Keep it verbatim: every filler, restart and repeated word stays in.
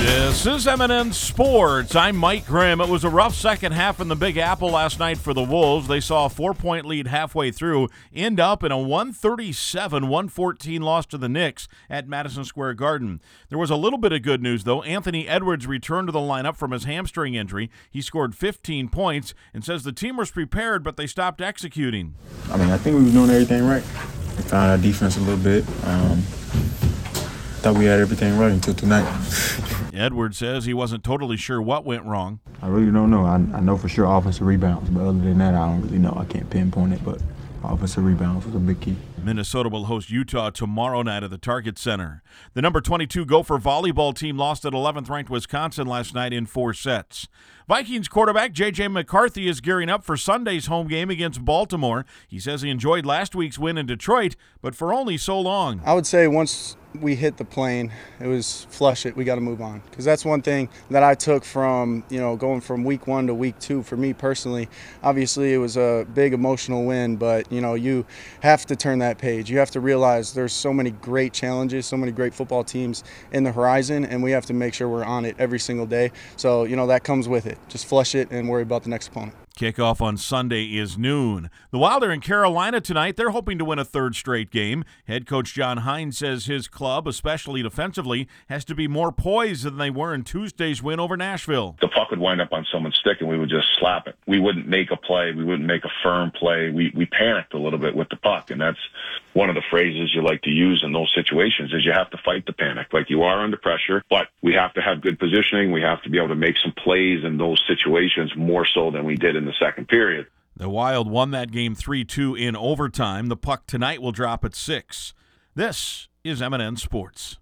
This is M and N Sports. I'm Mike Grimm. It was a rough second half in the Big Apple last night for the Wolves. They saw a four-point lead halfway through, end up in a one thirty-seven one fourteen loss to the Knicks at Madison Square Garden. There was a little bit of good news, though. Anthony Edwards returned to the lineup from his hamstring injury. He scored fifteen points and says the team was prepared, but they stopped executing. I mean, I think we were doing everything right. We found our defense a little bit. Um, thought we had everything right until tonight. Edwards says he wasn't totally sure what went wrong. I really don't know. I, I know for sure offensive rebounds, but other than that, I don't really know. I can't pinpoint it, but offensive rebounds was a big key. Minnesota will host Utah tomorrow night at the Target Center. The number twenty-two Gopher volleyball team lost at eleventh-ranked Wisconsin last night in four sets. Vikings quarterback J J McCarthy is gearing up for Sunday's home game against Baltimore. He says he enjoyed last week's win in Detroit, but for only so long. I would say once we hit the plane, it was flush it, we got to move on. Because that's one thing that I took from, you know, going from week one to week two for me personally. Obviously, it was a big emotional win, but, you know, you have to turn that page. You have to realize there's so many great challenges, so many great football teams in the horizon, and we have to make sure we're on it every single day. So, you know, that comes with it. Just flush it and worry about the next opponent. Kickoff on Sunday is noon. The Wild are in Carolina tonight. They're hoping to win a third straight game. Head coach John Hines says his club, especially defensively, has to be more poised than they were in Tuesday's win over Nashville. The puck would wind up on someone's stick and we would just slap it. We wouldn't make a play. We wouldn't make a firm play. We we panicked a little bit with the puck, and that's one of the phrases you like to use in those situations is you have to fight the panic. Like you are under pressure, but we have to have good positioning. We have to be able to make some plays in those situations more so than we did in the second period. The Wild won that game three two in overtime. The puck tonight will drop at six. This is M and N Sports.